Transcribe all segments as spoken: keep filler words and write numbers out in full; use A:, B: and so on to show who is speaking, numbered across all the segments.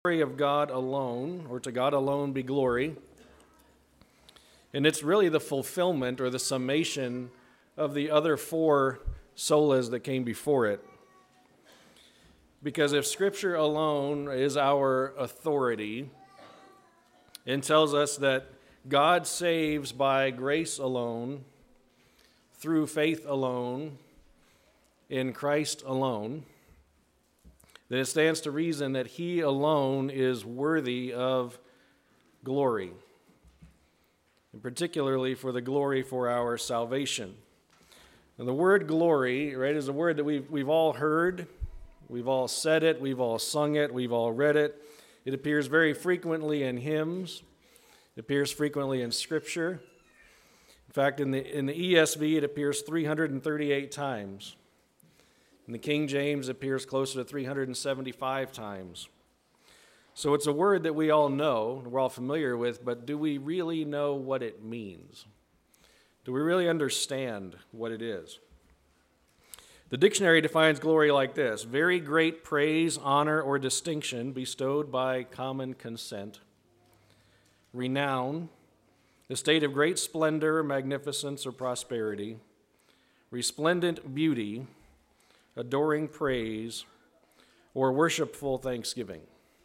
A: Glory of God alone, or to God alone be glory. And it's really the fulfillment or the summation of the other four solas that came before it. Because if Scripture alone is our authority and tells us that God saves by grace alone, through faith alone, in Christ alone, then it stands to reason that He alone is worthy of glory, and particularly for the glory for our salvation. And the word glory, right, is a word that we've, we've all heard, we've all said it, we've all sung it, we've all read it. It appears very frequently in hymns. It appears frequently in Scripture. In fact, in the, in the E S V, it appears three hundred thirty-eight times. In the King James, it appears closer to three hundred seventy-five times. So it's a word that we all know, we're all familiar with, but do we really know what it means? Do we really understand what it is? The dictionary defines glory like this: very great praise, honor, or distinction bestowed by common consent. Renown, the state of great splendor, magnificence, or prosperity. Resplendent beauty, adoring praise, or worshipful thanksgiving.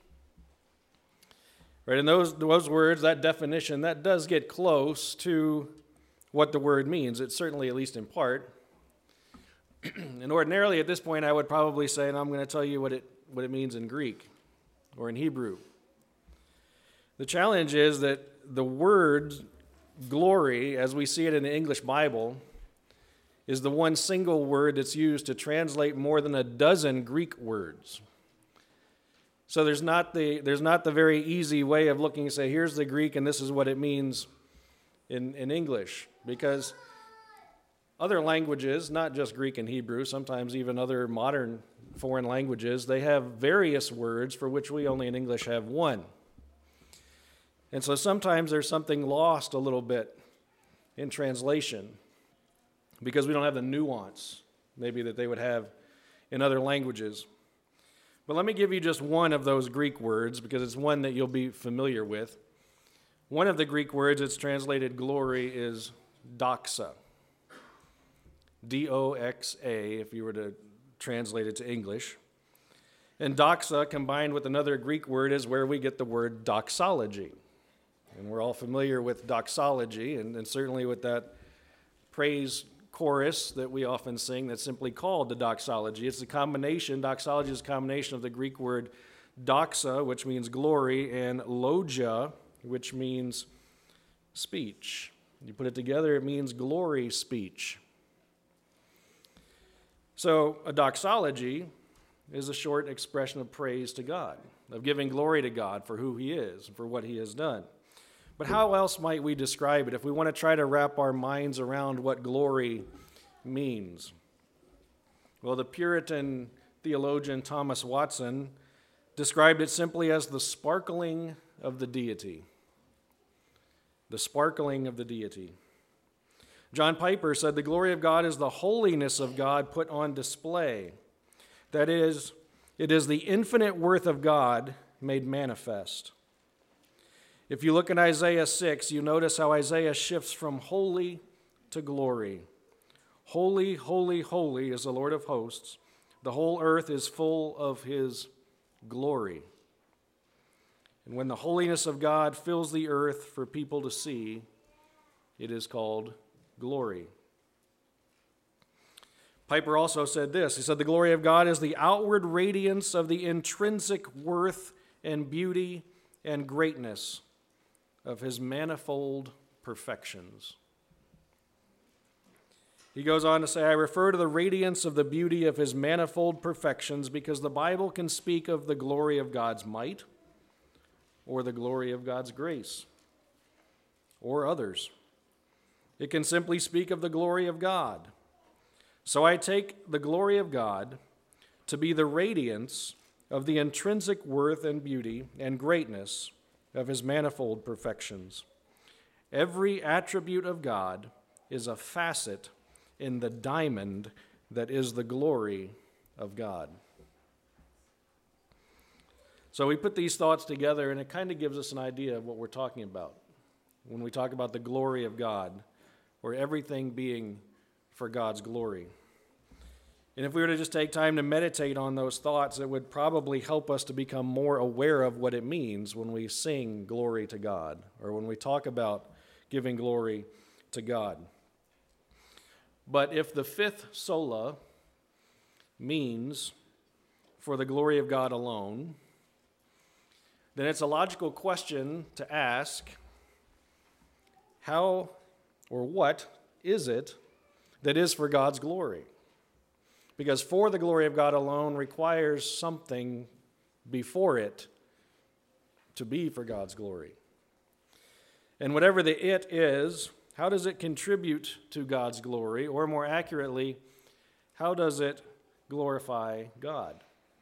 A: Right, and those, those words, that definition, that does get close to what the word means. It's certainly, at least in part. And ordinarily at this point I would probably say, and I'm going to tell you what it, what it means in Greek or in Hebrew. The challenge is that the word glory, as we see it in the English Bible, is the one single word that's used to translate more than a dozen Greek words. So there's not the there's not the very easy way of looking and say, here's the Greek and this is what it means in, in English. Because other languages, not just Greek and Hebrew, sometimes even other modern foreign languages, they have various words for which we only in English have one. And so sometimes there's something lost a little bit in translation, because we don't have the nuance, maybe, that they would have in other languages. But let me give you just one of those Greek words, because it's one that you'll be familiar with. One of the Greek words that's translated glory is doxa. D O X A, if you were to translate it to English. And doxa, combined with another Greek word, is where we get the word doxology. And we're all familiar with doxology, and, and certainly with that praise chorus that we often sing that's simply called the doxology. It's a combination, doxology is a combination of the Greek word doxa, which means glory, and logia, which means speech. You put it together, it means glory speech. So a doxology is a short expression of praise to God, of giving glory to God for who He is and for what He has done. But how else might we describe it if we want to try to wrap our minds around what glory means? Well, the Puritan theologian Thomas Watson described it simply as the sparkling of the deity. The sparkling of the deity. John Piper said the glory of God is the holiness of God put on display. That is, it is the infinite worth of God made manifest. If you look in Isaiah six, you notice how Isaiah shifts from holy to glory. Holy, holy, holy is the Lord of hosts. The whole earth is full of His glory. And when the holiness of God fills the earth for people to see, it is called glory. Piper also said this. He said, the glory of God is the outward radiance of the intrinsic worth and beauty and greatness of His manifold perfections. He goes on to say, I refer to the radiance of the beauty of His manifold perfections because the Bible can speak of the glory of God's might or the glory of God's grace or others. It can simply speak of the glory of God. So I take the glory of God to be the radiance of the intrinsic worth and beauty and greatness of His manifold perfections. Every attribute of God is a facet in the diamond that is the glory of God. So we put these thoughts together, and it kind of gives us an idea of what we're talking about when we talk about the glory of God, or everything being for God's glory. And if we were to just take time to meditate on those thoughts, it would probably help us to become more aware of what it means when we sing glory to God, or when we talk about giving glory to God. But if the fifth sola means for the glory of God alone, then it's a logical question to ask, how or what is it that is for God's glory? Because for the glory of God alone requires something before it to be for God's glory. And whatever the it is, how does it contribute to God's glory? Or more accurately, how does it glorify God?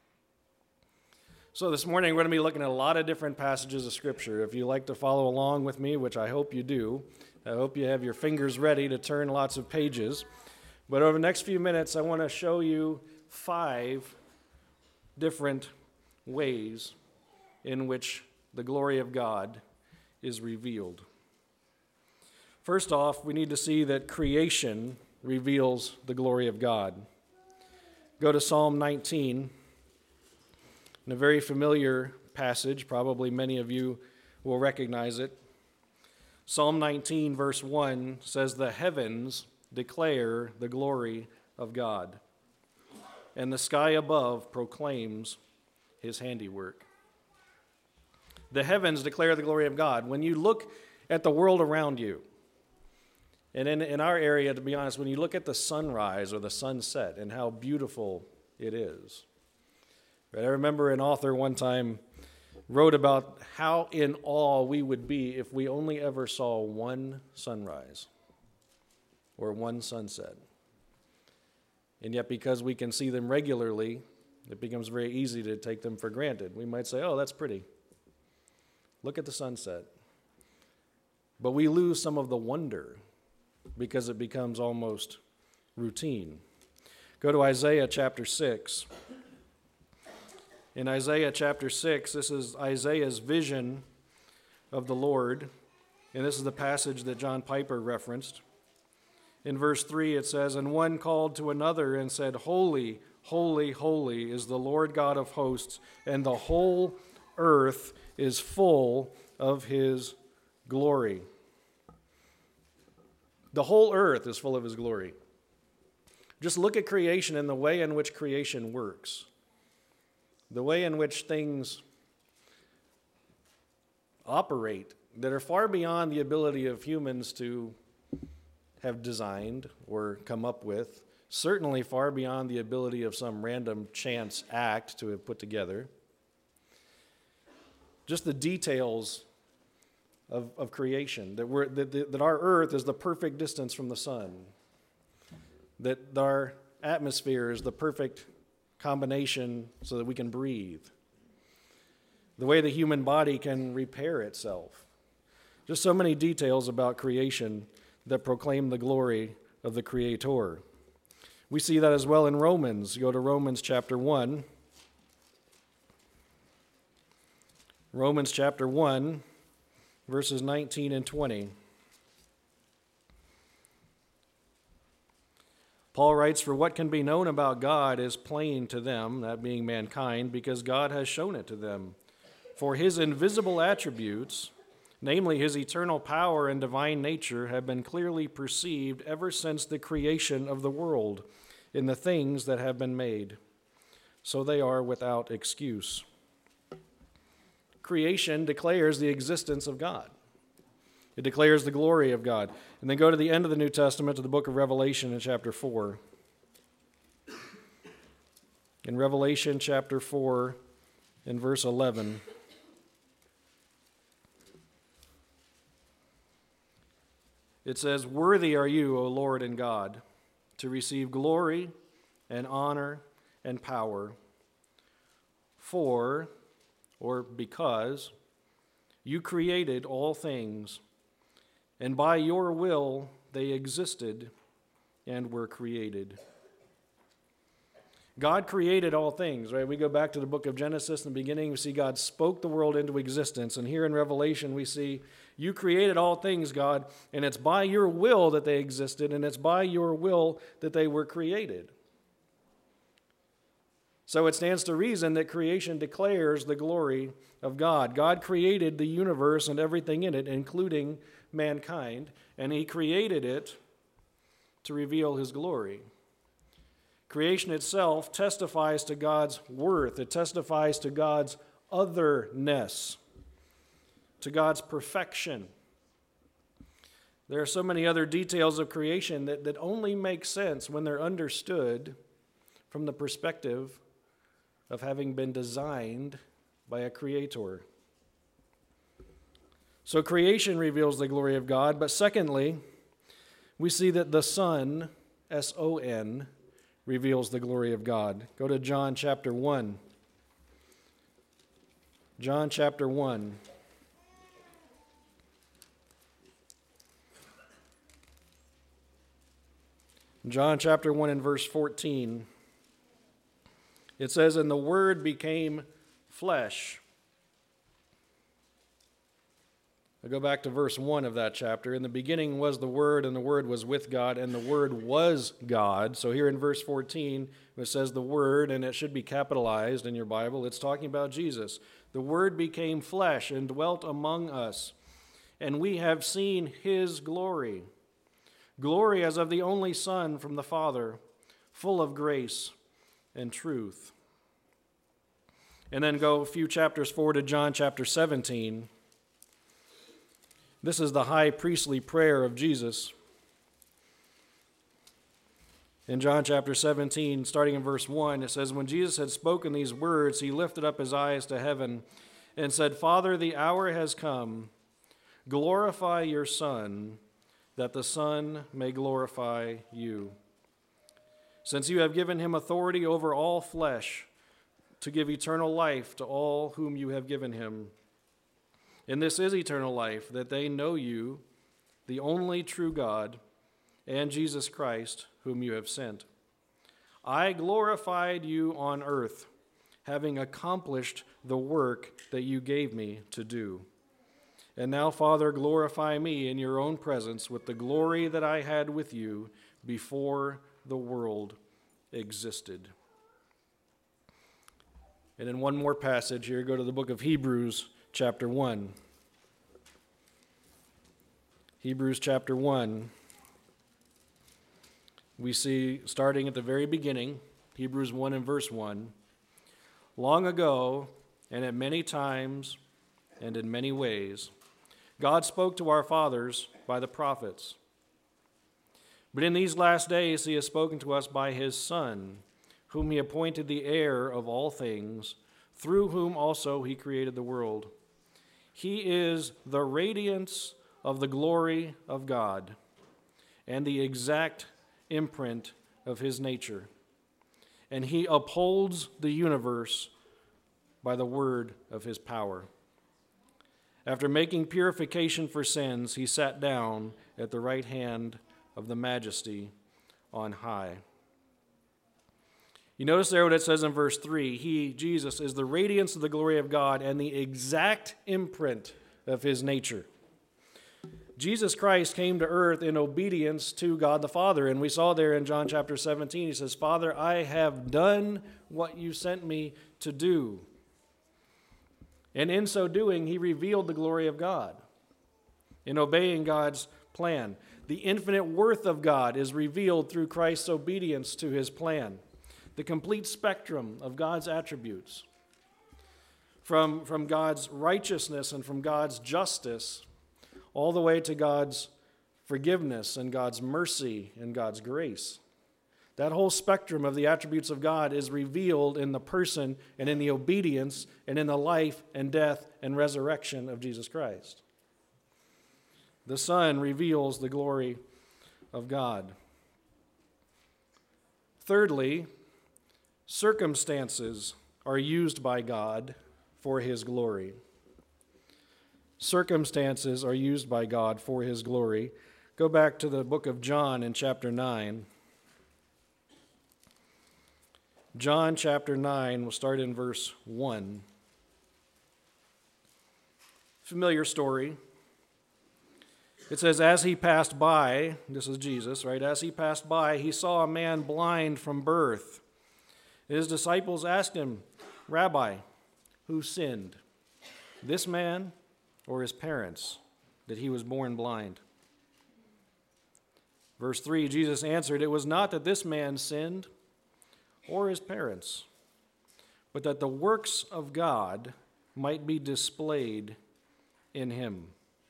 A: So this morning we're going to be looking at a lot of different passages of Scripture. If you like to follow along with me, which I hope you do, I hope you have your fingers ready to turn lots of pages. But over the next few minutes, I want to show you five different ways in which the glory of God is revealed. First off, we need to see that creation reveals the glory of God. Go to Psalm nineteen. In a very familiar passage, probably many of you will recognize it. Psalm nineteen, verse one says, "The heavens declare the glory of God, and the sky above proclaims his handiwork." The heavens declare the glory of God. When you look at the world around you, and in, in our area, to be honest, when you look at the sunrise or the sunset and how beautiful it is, I remember an author one time wrote about how in awe we would be if we only ever saw one sunrise or one sunset. And yet because we can see them regularly, it becomes very easy to take them for granted. We might say, oh, that's pretty. Look at the sunset. But we lose some of the wonder because it becomes almost routine. Go to Isaiah chapter six. In Isaiah chapter six, this is Isaiah's vision of the Lord, and this is the passage that John Piper referenced. In verse three, it says, "And one called to another and said, 'Holy, holy, holy is the Lord God of hosts, and the whole earth is full of his glory.'" The whole earth is full of his glory. Just look at creation and the way in which creation works. The way in which things operate that are far beyond the ability of humans to have designed or come up with, certainly far beyond the ability of some random chance act to have put together. Just the details of, of creation, that, we're, that, that our earth is the perfect distance from the sun, that our atmosphere is the perfect combination so that we can breathe, the way the human body can repair itself. Just so many details about creation that proclaim the glory of the Creator. We see that as well in Romans. Go to Romans chapter one. Romans chapter one, verses nineteen and twenty. Paul writes, "For what can be known about God is plain to them," that being mankind, "because God has shown it to them. For his invisible attributes, namely his eternal power and divine nature, have been clearly perceived ever since the creation of the world in the things that have been made. So they are without excuse." Creation declares the existence of God. It declares the glory of God. And then go to the end of the New Testament, to the book of Revelation in chapter four. In Revelation chapter four, in verse eleven, it says, "Worthy are you, O Lord and God, to receive glory and honor and power, for," or because, "you created all things, and by your will they existed and were created." God created all things, right? We go back to the book of Genesis in the beginning, we see God spoke the world into existence. And here in Revelation, we see you created all things, God, and it's by your will that they existed, and it's by your will that they were created. So it stands to reason that creation declares the glory of God. God created the universe and everything in it, including mankind, and he created it to reveal his glory. Creation itself testifies to God's worth. It testifies to God's otherness, to God's perfection. There are so many other details of creation that, that only make sense when they're understood from the perspective of having been designed by a creator. So creation reveals the glory of God, but secondly, we see that the Son, S O N, reveals the glory of God. Go to John chapter one. John chapter one. John chapter one and verse fourteen. It says, "And the Word became flesh." I go back to verse one of that chapter. "In the beginning was the Word, and the Word was with God, and the Word was God." So here in verse fourteen, it says the Word, and it should be capitalized in your Bible. It's talking about Jesus. "The Word became flesh and dwelt among us, and we have seen his glory. Glory as of the only Son from the Father, full of grace and truth." And then go a few chapters forward to John chapter seventeen. This is the high priestly prayer of Jesus. In John chapter seventeen, starting in verse one, it says, "When Jesus had spoken these words, he lifted up his eyes to heaven and said, 'Father, the hour has come. Glorify your Son, that the Son may glorify you. Since you have given him authority over all flesh, to give eternal life to all whom you have given him. And this is eternal life, that they know you, the only true God, and Jesus Christ, whom you have sent. I glorified you on earth, having accomplished the work that you gave me to do. And now, Father, glorify me in your own presence with the glory that I had with you before the world existed." And in one more passage here, go to the book of Hebrews, chapter one. Hebrews chapter one. We see, starting at the very beginning, Hebrews one and verse one, "Long ago, and at many times, and in many ways, God spoke to our fathers by the prophets. But in these last days he has spoken to us by his Son, whom he appointed the heir of all things, through whom also he created the world. He is the radiance of the glory of God, and the exact imprint of his nature. And he upholds the universe by the word of his power. After making purification for sins, he sat down at the right hand of the Majesty on high." You notice there what it says in verse three, he, Jesus, is the radiance of the glory of God and the exact imprint of his nature. Jesus Christ came to earth in obedience to God the Father, and we saw there in John chapter seventeen, he says, "Father, I have done what you sent me to do." And in so doing, he revealed the glory of God in obeying God's plan. The infinite worth of God is revealed through Christ's obedience to his plan. The complete spectrum of God's attributes, from, from God's righteousness and from God's justice, all the way to God's forgiveness and God's mercy and God's grace. That whole spectrum of the attributes of God is revealed in the person and in the obedience and in the life and death and resurrection of Jesus Christ. The Son reveals the glory of God. Thirdly, circumstances are used by God for his glory. Circumstances are used by God for his glory. Go back to the book of John in chapter nine. John chapter nine, we'll start in verse one. Familiar story. It says, as he passed by, this is Jesus, right? As he passed by, he saw a man blind from birth. His disciples asked him, Rabbi, who sinned, this man or his parents, that he was born blind? Verse three, Jesus answered, it was not that this man sinned or his parents, but that the works of God might be displayed in him.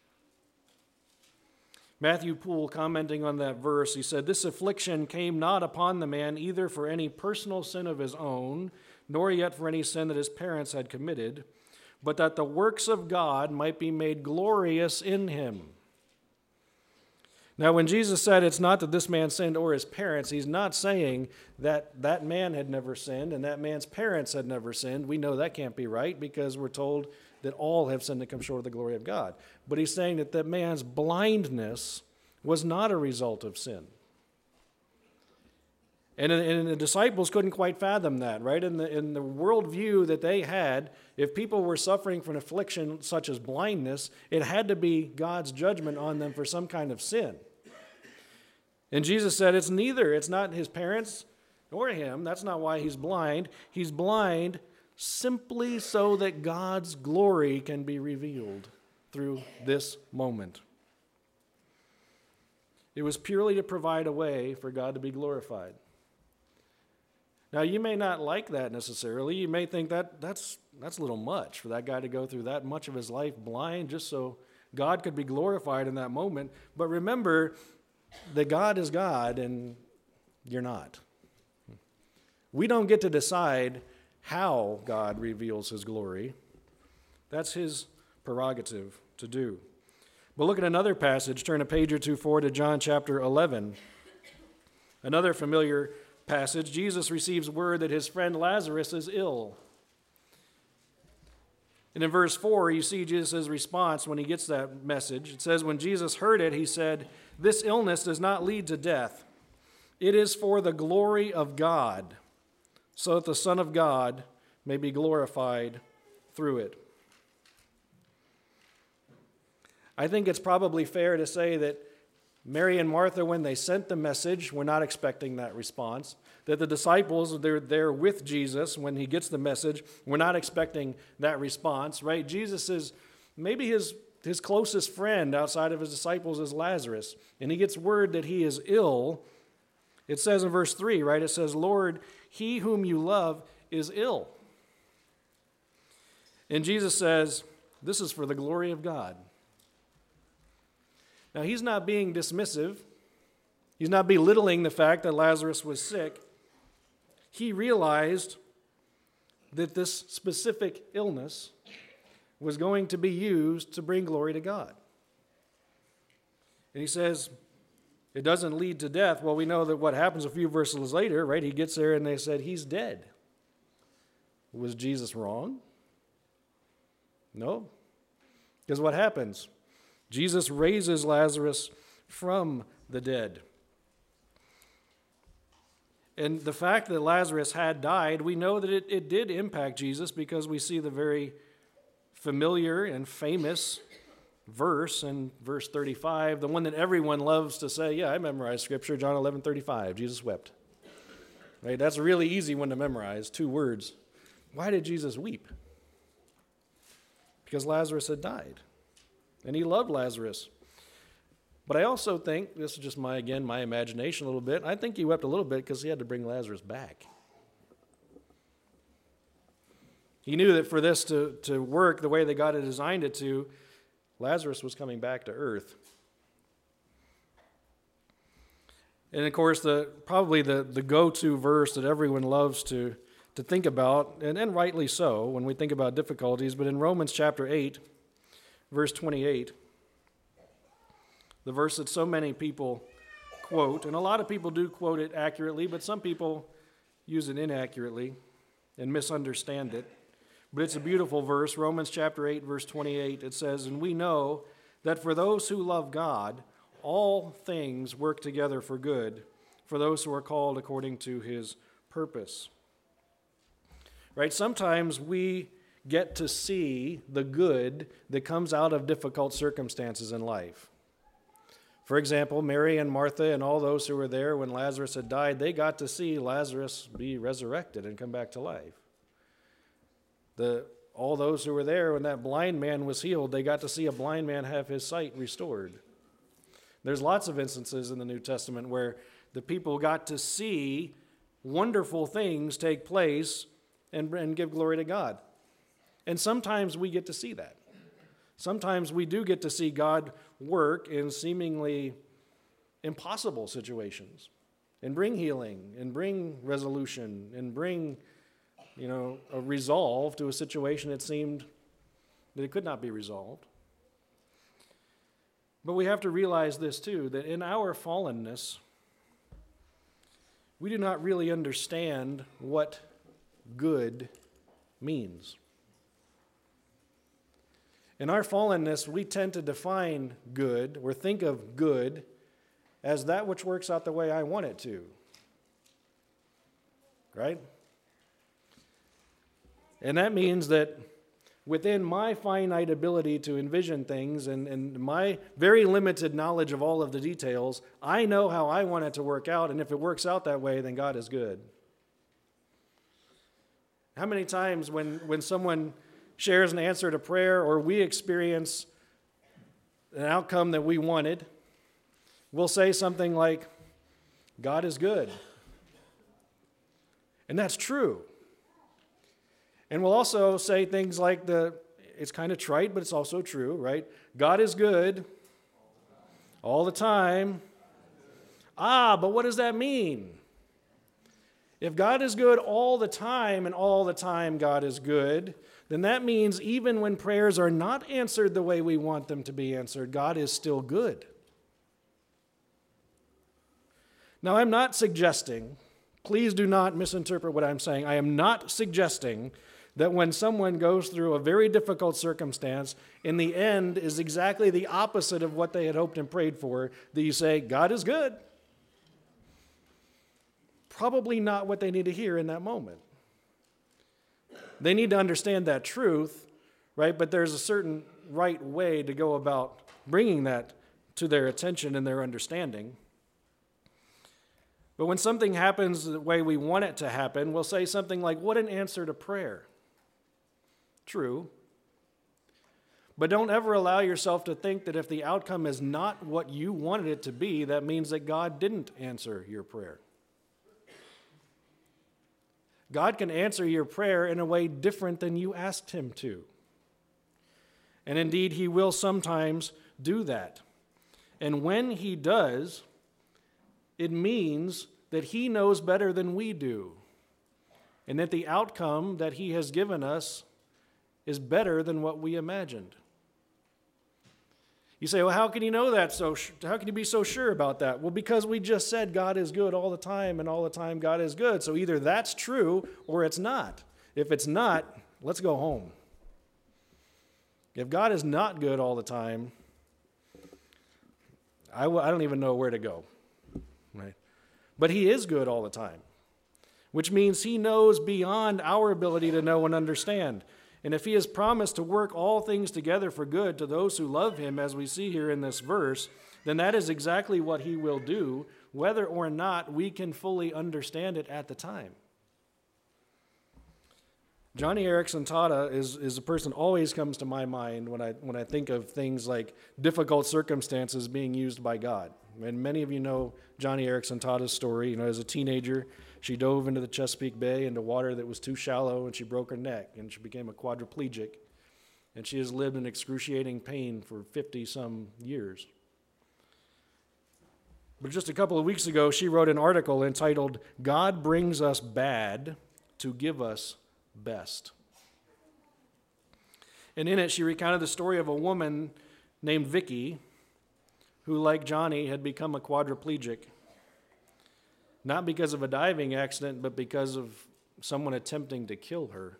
A: Matthew Poole, commenting on that verse, he said, this affliction came not upon the man either for any personal sin of his own, nor yet for any sin that his parents had committed, but that the works of God might be made glorious in him. Now, when Jesus said it's not that this man sinned or his parents, he's not saying that that man had never sinned and that man's parents had never sinned. We know that can't be right because we're told that all have sinned and come short of the glory of God. But he's saying that that man's blindness was not a result of sin. And, and the disciples couldn't quite fathom that, right? In the, in the worldview that they had, if people were suffering from an affliction such as blindness, it had to be God's judgment on them for some kind of sin. And Jesus said it's neither. It's not his parents nor him. That's not why he's blind. He's blind simply so that God's glory can be revealed through this moment. It was purely to provide a way for God to be glorified. Now, you may not like that necessarily. You may think that that's that's a little much for that guy to go through that much of his life blind just so God could be glorified in that moment. But remember that God is God and you're not. We don't get to decide how God reveals his glory. That's his prerogative to do. But look at another passage. Turn a page or two forward to John chapter eleven. Another familiar passage. Jesus receives word that his friend Lazarus is ill. And in verse four, you see Jesus' response when he gets that message. It says, when Jesus heard it, he said, this illness does not lead to death. It is for the glory of God, so that the Son of God may be glorified through it. I think it's probably fair to say that Mary and Martha, when they sent the message, were not expecting that response. That the disciples, they're there with Jesus when he gets the message, were not expecting that response, right? Jesus is, maybe his, his closest friend outside of his disciples is Lazarus, and he gets word that he is ill. It says in verse three, right? It says, Lord, he whom you love is ill. And Jesus says, this is for the glory of God. Now, he's not being dismissive. He's not belittling the fact that Lazarus was sick. He realized that this specific illness was going to be used to bring glory to God. And he says, it doesn't lead to death. Well, we know that what happens a few verses later, right? He gets there and they said, he's dead. Was Jesus wrong? No. Because what happens? Jesus raises Lazarus from the dead. And the fact that Lazarus had died, we know that it, it did impact Jesus because we see the very familiar and famous verse in verse thirty-five, the one that everyone loves to say, yeah, I memorized Scripture, John eleven thirty-five, Jesus wept. Right? That's a really easy one to memorize, two words. Why did Jesus weep? Because Lazarus had died. And he loved Lazarus. But I also think, this is just my, again, my imagination a little bit, I think he wept a little bit because he had to bring Lazarus back. He knew that for this to, to work the way that God had designed it to, Lazarus was coming back to earth. And of course, the probably the, the go-to verse that everyone loves to, to think about, and, and rightly so when we think about difficulties, but in Romans chapter eight, verse twenty-eight, the verse that so many people quote, and a lot of people do quote it accurately, but some people use it inaccurately and misunderstand it. But it's a beautiful verse, Romans chapter eight, verse twenty-eight. It says, and we know that for those who love God, all things work together for good, for those who are called according to his purpose. right? Sometimes we get to see the good that comes out of difficult circumstances in life. For example, Mary and Martha and all those who were there when Lazarus had died, they got to see Lazarus be resurrected and come back to life. The, all those who were there when that blind man was healed, they got to see a blind man have his sight restored. There's lots of instances in the New Testament where the people got to see wonderful things take place and, and give glory to God. And sometimes we get to see that. Sometimes we do get to see God work in seemingly impossible situations and bring healing and bring resolution and bring, you know, a resolve to a situation that seemed that it could not be resolved. But we have to realize this too, that in our fallenness, we do not really understand what good means. In our fallenness, we tend to define good or think of good as that which works out the way I want it to. Right? And that means that within my finite ability to envision things and, and my very limited knowledge of all of the details, I know how I want it to work out, and if it works out that way, then God is good. How many times when, when someone shares an answer to prayer or we experience an outcome that we wanted, we'll say something like, God is good. And that's true. And we'll also say things like the, it's kind of trite, but it's also true, right? God is good all the time. Ah, but what does that mean? If God is good all the time and all the time God is good, then that means even when prayers are not answered the way we want them to be answered, God is still good. Now, I'm not suggesting, please do not misinterpret what I'm saying. I am not suggesting that when someone goes through a very difficult circumstance, in the end is exactly the opposite of what they had hoped and prayed for, that you say, God is good. Probably not what they need to hear in that moment. They need to understand that truth, right? But there's a certain right way to go about bringing that to their attention and their understanding. But when something happens the way we want it to happen, we'll say something like, what an answer to prayer. True. But don't ever allow yourself to think that if the outcome is not what you wanted it to be, that means that God didn't answer your prayer. God can answer your prayer in a way different than you asked him to. And indeed, he will sometimes do that. And when he does, it means that he knows better than we do, and that the outcome that he has given us is better than what we imagined. You say, well, how can you know that? So how can you be so sure about that? Well, because we just said God is good all the time, and all the time God is good. So either that's true or it's not. If it's not, let's go home. If God is not good all the time, I, w- I don't even know where to go. Right? But he is good all the time, which means he knows beyond our ability to know and understand. And if he has promised to work all things together for good to those who love him, as we see here in this verse, then that is exactly what he will do, whether or not we can fully understand it at the time. Johnny Erickson Tada is, is a person who always comes to my mind when I, when I think of things like difficult circumstances being used by God. And many of you know Johnny Erickson Tada's story. You know, as a teenager, she dove into the Chesapeake Bay into water that was too shallow, and she broke her neck, and she became a quadriplegic. And she has lived in excruciating pain for fifty-some years. But just a couple of weeks ago, she wrote an article entitled, God Brings Us Bad to Give Us Best. And in it, she recounted the story of a woman named Vicky, who, like Johnny, had become a quadriplegic, not because of a diving accident, but because of someone attempting to kill her.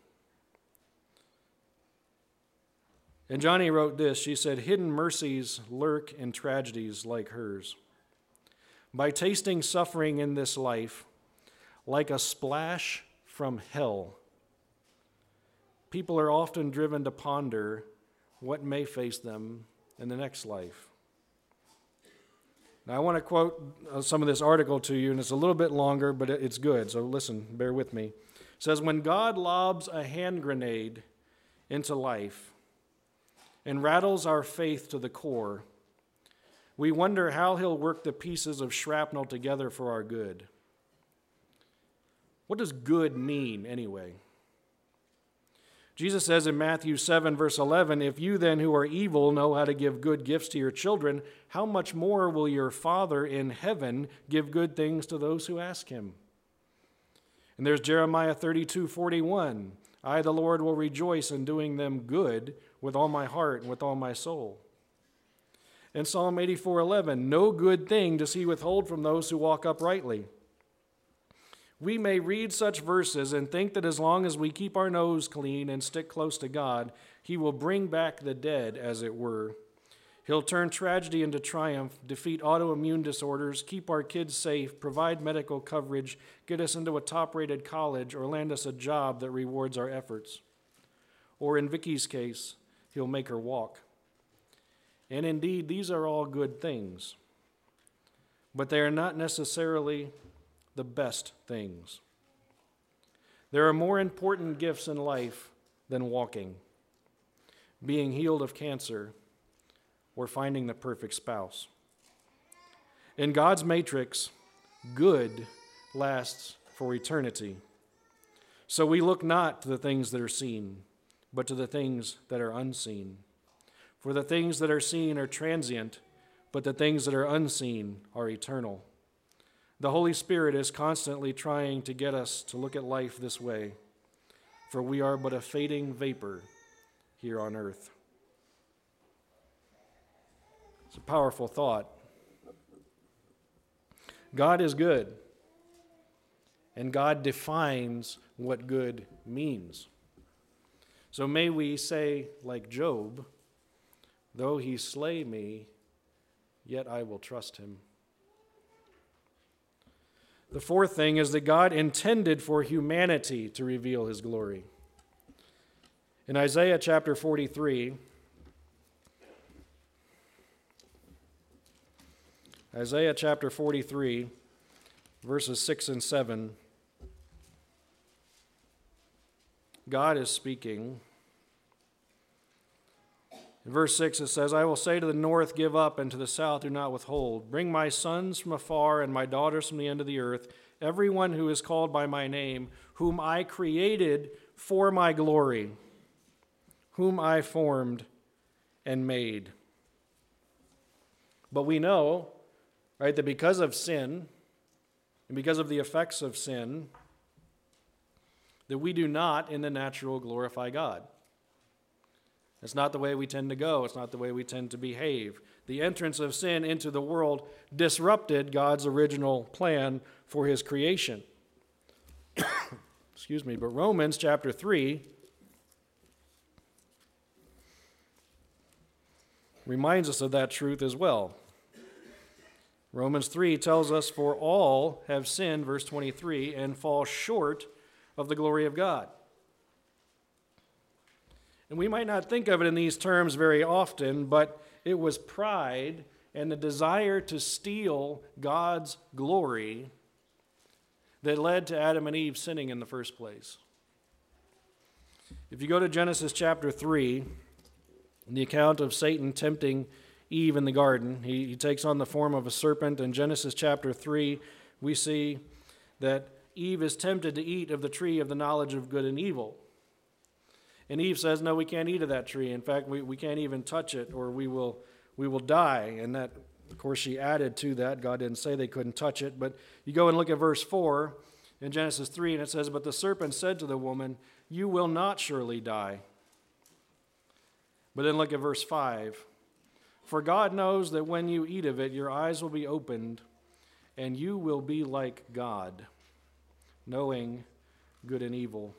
A: And Johnny wrote this. She said, hidden mercies lurk in tragedies like hers. By tasting suffering in this life, like a splash from hell, people are often driven to ponder what may face them in the next life. Now, I want to quote some of this article to you, and it's a little bit longer, but it's good, so listen, bear with me. It says, when God lobs a hand grenade into life and rattles our faith to the core, we wonder how he'll work the pieces of shrapnel together for our good. What does good mean anyway? Jesus says in Matthew seven, verse eleven, if you then who are evil know how to give good gifts to your children, how much more will your Father in heaven give good things to those who ask him? And there's Jeremiah thirty-two, forty-one. I, the Lord, will rejoice in doing them good with all my heart and with all my soul. And Psalm eighty-four, eleven, no good thing does he withhold from those who walk uprightly. We may read such verses and think that as long as we keep our nose clean and stick close to God, he will bring back the dead, as it were. He'll turn tragedy into triumph, defeat autoimmune disorders, keep our kids safe, provide medical coverage, get us into a top-rated college, or land us a job that rewards our efforts. Or in Vicky's case, he'll make her walk. And indeed, these are all good things, but they are not necessarily the best things. There are more important gifts in life than walking, being healed of cancer, or finding the perfect spouse. In God's matrix, good lasts for eternity. So we look not to the things that are seen, but to the things that are unseen. For the things that are seen are transient, but the things that are unseen are eternal. The Holy Spirit is constantly trying to get us to look at life this way, for we are but a fading vapor here on earth. It's a powerful thought. God is good, and God defines what good means. So may we say, like Job, though he slay me, yet I will trust him. The fourth thing is that God intended for humanity to reveal his glory. In Isaiah chapter forty-three, Isaiah chapter forty-three, verses six and seven, God is speaking. In verse six it says, I will say to the north, give up, and to the south, do not withhold. Bring my sons from afar and my daughters from the end of the earth, everyone who is called by my name, whom I created for my glory, whom I formed and made. But we know, right, that because of sin, and because of the effects of sin, that we do not in the natural glorify God. It's not the way we tend to go. It's not the way we tend to behave. The entrance of sin into the world disrupted God's original plan for his creation. Excuse me, but Romans chapter three reminds us of that truth as well. Romans three tells us, for all have sinned, verse twenty-three, and fall short of the glory of God. And we might not think of it in these terms very often, but it was pride and the desire to steal God's glory that led to Adam and Eve sinning in the first place. If you go to Genesis chapter three, the account of Satan tempting Eve in the garden, he, he takes on the form of a serpent. In Genesis chapter three, we see that Eve is tempted to eat of the tree of the knowledge of good and evil. And Eve says, no, we can't eat of that tree. In fact, we, we can't even touch it, or we will we will die. And that, of course, she added to that. God didn't say they couldn't touch it. But you go and look at verse four in Genesis three, and it says, but the serpent said to the woman, you will not surely die. But then look at verse five. For God knows that when you eat of it, your eyes will be opened, and you will be like God, knowing good and evil.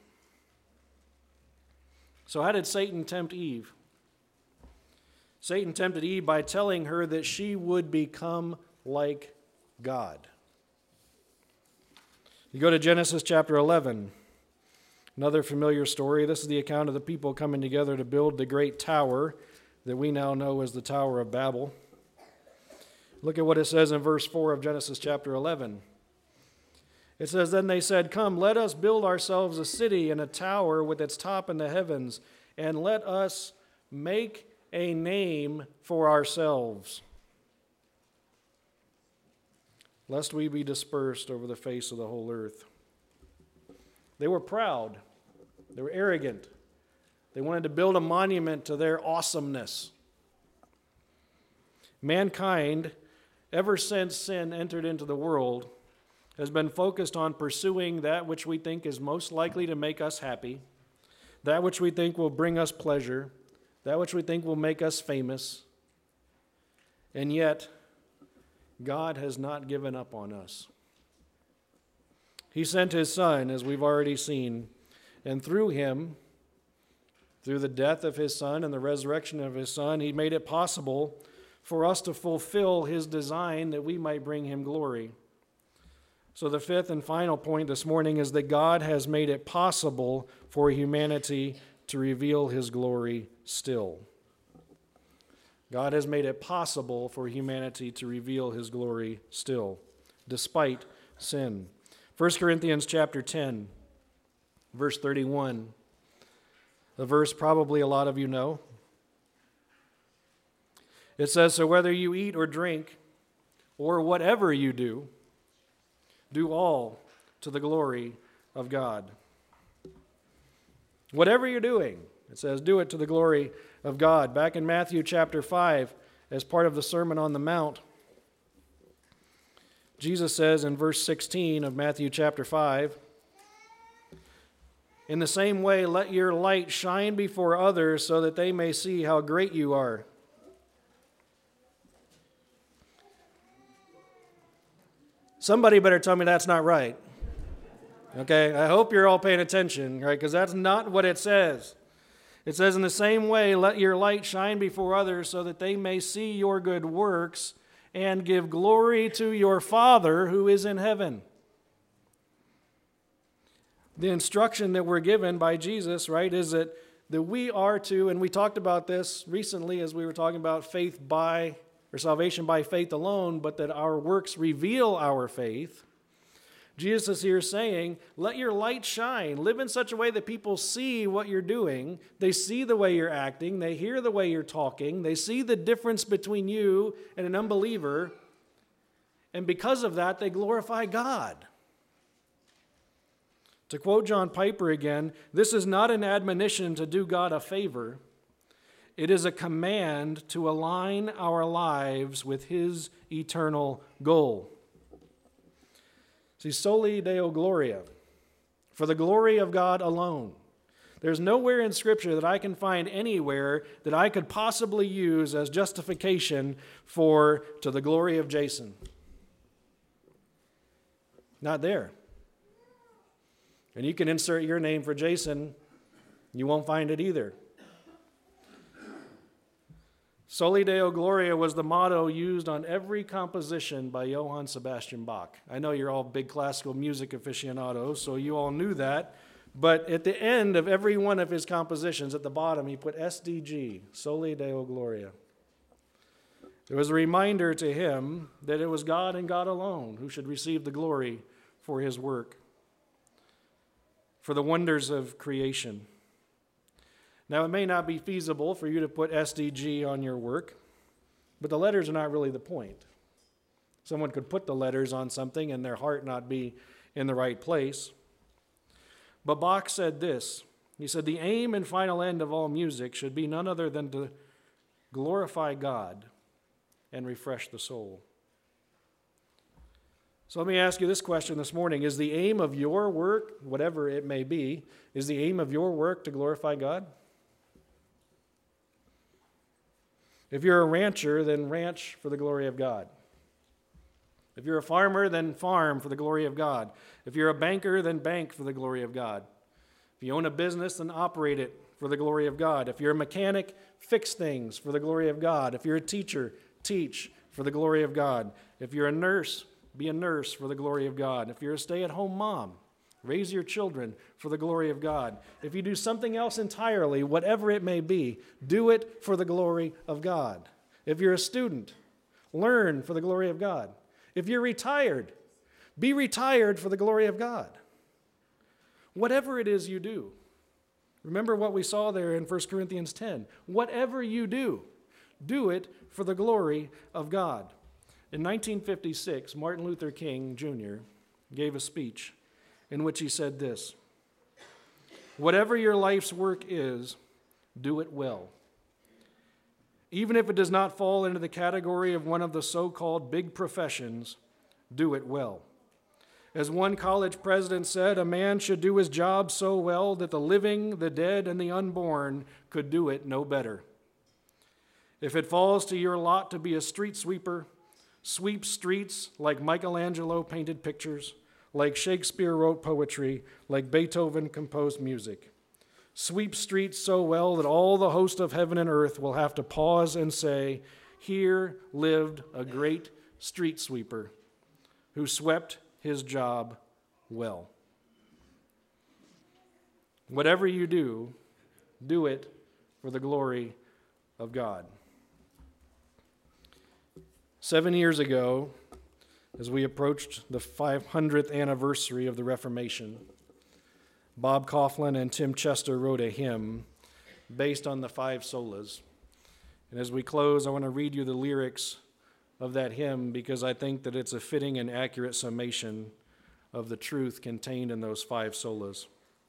A: So how did Satan tempt Eve? Satan tempted Eve by telling her that she would become like God. You go to Genesis chapter eleven, Another familiar story, this is the account of the people coming together to build the great tower that we now know as the Tower of Babel. Look at what it says in verse four of Genesis chapter eleven. It says, "Then they said, 'Come, let us build ourselves a city and a tower with its top in the heavens, and let us make a name for ourselves, lest we be dispersed over the face of the whole earth.'" They were proud. They were arrogant. They wanted to build a monument to their awesomeness. Mankind, ever since sin entered into the world, has been focused on pursuing that which we think is most likely to make us happy, that which we think will bring us pleasure, that which we think will make us famous. And yet, God has not given up on us. He sent his Son, as we've already seen, and through him, through the death of his Son and the resurrection of his Son, he made it possible for us to fulfill his design that we might bring him glory. So the fifth and final point this morning is that God has made it possible for humanity to reveal his glory still. God has made it possible for humanity to reveal his glory still, despite sin. First Corinthians chapter ten, verse thirty-one. A verse probably a lot of you know. It says, "So whether you eat or drink, or whatever you do, do all to the glory of God." Whatever you're doing, it says, do it to the glory of God. Back in Matthew chapter five, as part of the Sermon on the Mount, Jesus says in verse sixteen of Matthew chapter five, "In the same way, let your light shine before others so that they may see how great you are." Somebody better tell me that's not right. Okay, I hope you're all paying attention, right? Because that's not what it says. It says, "In the same way, let your light shine before others so that they may see your good works and give glory to your Father who is in heaven." The instruction that we're given by Jesus, right, is that, that we are to, and we talked about this recently as we were talking about faith by, or salvation by faith alone, but that our works reveal our faith. Jesus is here saying, let your light shine. Live in such a way that people see what you're doing. They see the way you're acting. They hear the way you're talking. They see the difference between you and an unbeliever. And because of that, they glorify God. To quote John Piper again, this is not an admonition to do God a favor. It is a command to align our lives with his eternal goal. See, soli Deo Gloria, for the glory of God alone. There's nowhere in Scripture that I can find anywhere that I could possibly use as justification for to the glory of Jason. Not there. And you can insert your name for Jason, you won't find it either. Soli Deo Gloria was the motto used on every composition by Johann Sebastian Bach. I know you're all big classical music aficionados, so you all knew that. But at the end of every one of his compositions, at the bottom, he put S D G, Soli Deo Gloria. It was a reminder to him that it was God and God alone who should receive the glory for his work, for the wonders of creation. Now, it may not be feasible for you to put S D G on your work, but the letters are not really the point. Someone could put the letters on something and their heart not be in the right place. But Bach said this. He said, the aim and final end of all music should be none other than to glorify God and refresh the soul. So let me ask you this question this morning. Is the aim of your work, whatever it may be, is the aim of your work to glorify God? If you're a rancher, then ranch for the glory of God. If you're a farmer, then farm for the glory of God. If you're a banker, then bank for the glory of God. If you own a business, then operate it for the glory of God. If you're a mechanic, fix things for the glory of God. If you're a teacher, teach for the glory of God. If you're a nurse, be a nurse for the glory of God. If you're a stay-at-home mom, Raise your children for the glory of God. If you do something else entirely, whatever it may be, do it for the glory of God. If you're a student, learn for the glory of God. If you're retired, be retired for the glory of God. Whatever it is you do, remember what we saw there in First Corinthians ten. Whatever you do, do it for the glory of God. In nineteen fifty-six, Martin Luther King, Junior gave a speech in which he said this: "Whatever your life's work is, do it well. Even if it does not fall into the category of one of the so-called big professions, do it well. As one college president said, a man should do his job so well that the living, the dead, and the unborn could do it no better. If it falls to your lot to be a street sweeper, sweep streets like Michelangelo painted pictures, like Shakespeare wrote poetry, like Beethoven composed music. Sweep streets so well that all the host of heaven and earth will have to pause and say, 'Here lived a great street sweeper who swept his job well.'" Whatever you do, do it for the glory of God. Seven years ago, as we approached the five hundredth anniversary of the Reformation, Bob Coughlin and Tim Chester wrote a hymn based on the five solas. And as we close, I want to read you the lyrics of that hymn because I think that it's a fitting and accurate summation of the truth contained in those five solas.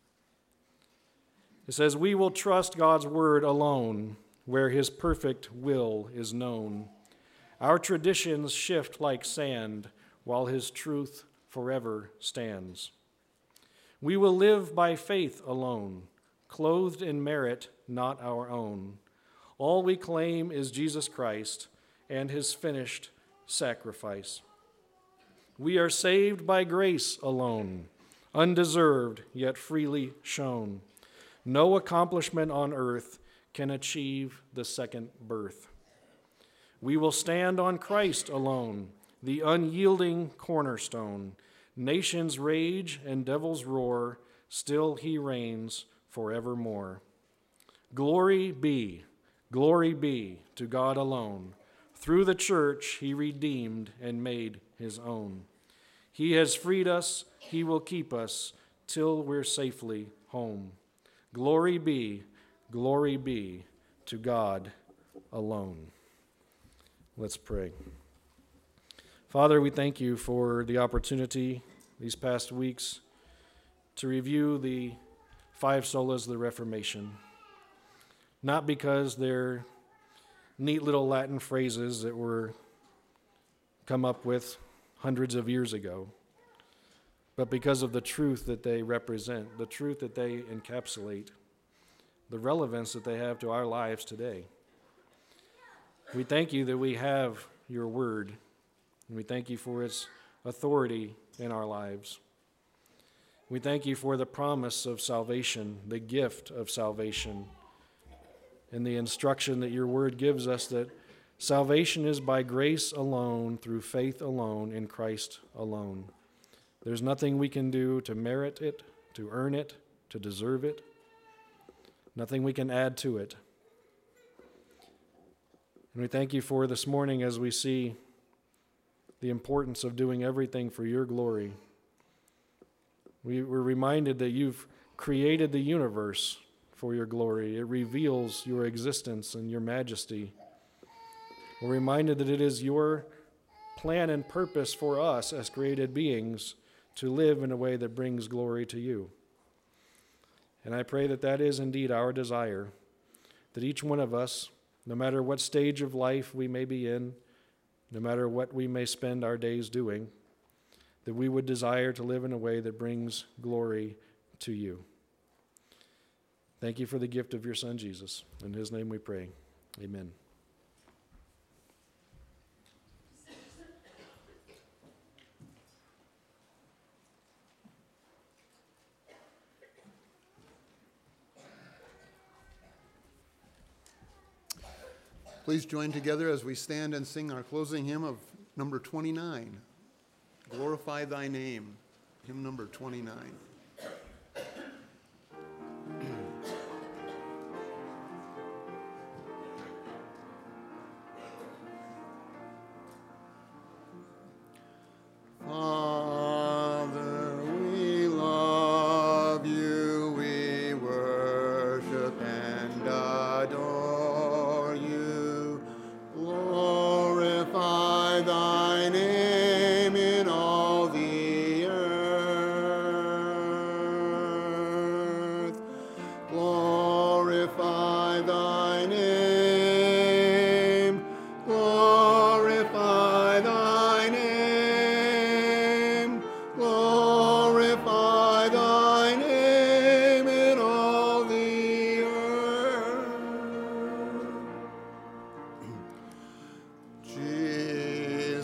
A: It says, "We will trust God's word alone where his perfect will is known. Our traditions shift like sand while his truth forever stands. We will live by faith alone, clothed in merit not our own. All we claim is Jesus Christ and his finished sacrifice. We are saved by grace alone, undeserved yet freely shown. No accomplishment on earth can achieve the second birth. We will stand on Christ alone, the unyielding cornerstone. Nations rage and devils roar, still he reigns forevermore. Glory be, glory be to God alone. Through the church he redeemed and made his own. He has freed us, he will keep us till we're safely home. Glory be, glory be to God alone." Let's pray. Father, we thank you for the opportunity these past weeks to review the five solas of the Reformation, not because they're neat little Latin phrases that were come up with hundreds of years ago, but because of the truth that they represent, the truth that they encapsulate, the relevance that they have to our lives today. We thank you that we have your word, and we thank you for its authority in our lives. We thank you for the promise of salvation, the gift of salvation, and the instruction that your word gives us that salvation is by grace alone, through faith alone, in Christ alone. There's nothing we can do to merit it, to earn it, to deserve it. Nothing we can add to it. And we thank you for this morning as we see the importance of doing everything for your glory. We were reminded that you've created the universe for your glory. It reveals your existence and your majesty. We're reminded that it is your plan and purpose for us as created beings to live in a way that brings glory to you. And I pray that that is indeed our desire, that each one of us, no matter what stage of life we may be in, no matter what we may spend our days doing, that we would desire to live in a way that brings glory to you. Thank you for the gift of your Son, Jesus. In his name we pray. Amen.
B: Please join together as we stand and sing our closing hymn of number twenty-nine, Glorify Thy Name, hymn number twenty-nine.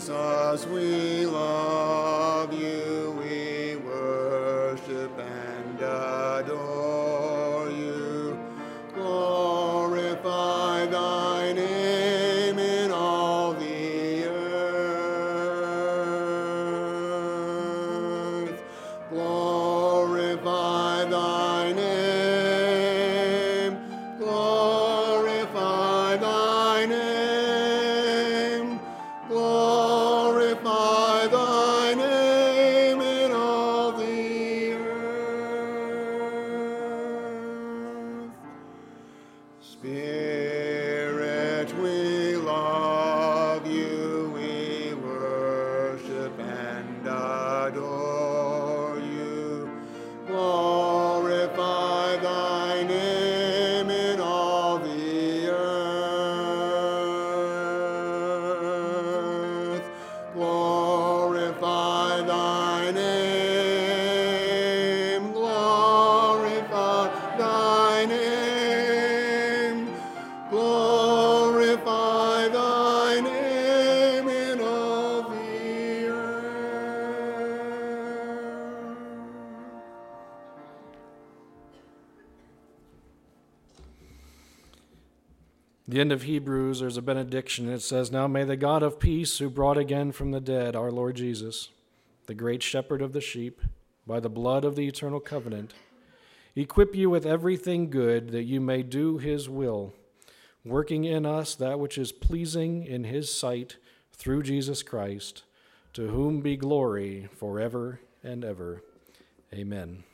B: Jesus, we love you, we worship and adore you. Glorify thy name in all the earth. Glorify thy name. Glorify thy name. Glorify thy name in all the earth. Spirit, we love you, we worship and adore you. Glorify thy name in all the earth. Glorify thy name. Glorify thy name. Glorify thy name in all the earth.
A: The end of Hebrews, there's a benediction. It says, "Now may the God of peace, who brought again from the dead our Lord Jesus, the great shepherd of the sheep, by the blood of the eternal covenant, equip you with everything good that you may do his will, working in us that which is pleasing in his sight through Jesus Christ, to whom be glory forever and ever. Amen."